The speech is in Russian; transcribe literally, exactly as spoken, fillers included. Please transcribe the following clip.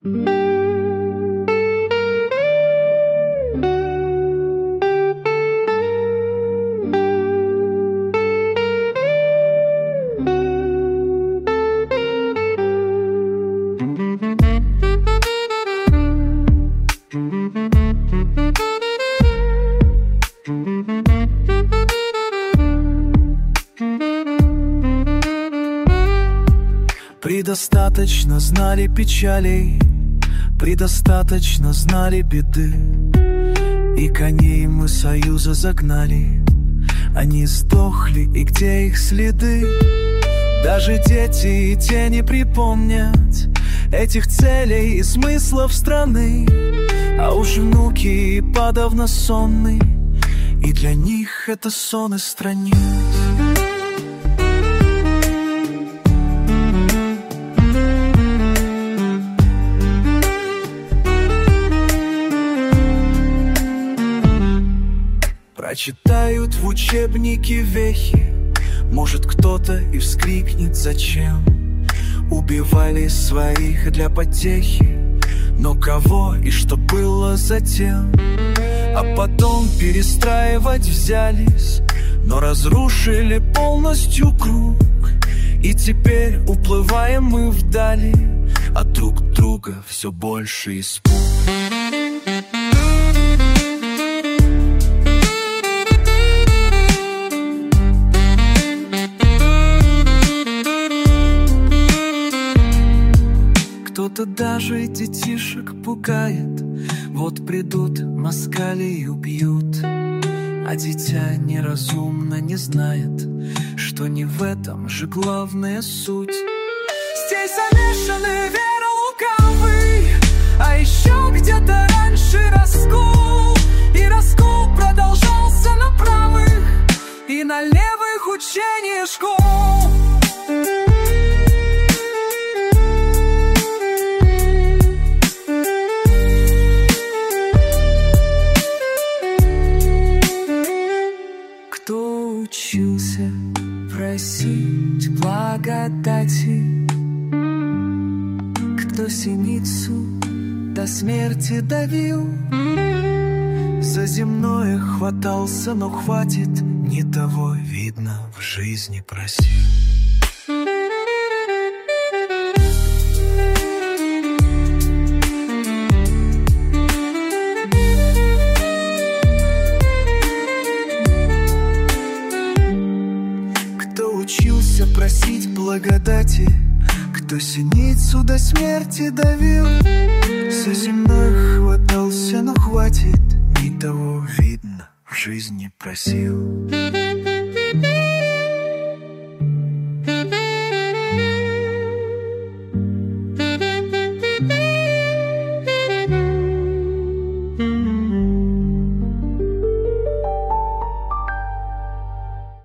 Предостаточно знали печалей, предостаточно знали беды, и коней мы союза загнали. Они сдохли, и где их следы? Даже дети и те не припомнят этих целей и смыслов страны. А уж внуки и подавно сонны, и для них это сон и страниц. Прочитают в учебнике вехи, может кто-то и вскрикнет: зачем убивали своих для потехи? Но кого и что было затем? А потом перестраивать взялись, но разрушили полностью круг. И теперь уплываем мы вдали, от друг друга все больше испуг. Кто-то даже детишек пугает: вот придут москали и убьют. А дитя неразумно не знает, что не в этом же главная суть. Здесь замешаны вера лукавый, а еще где-то раньше раскол. И раскол продолжался на правых и на левых учениях школ. Учился просить благодати, кто синицу до смерти давил. За земное хватался, но хватит, не того, видно, в жизни просил. Учился просить благодати, кто синицу до смерти давил. За земной хватался, но хватит, не того, видно, в жизни просил.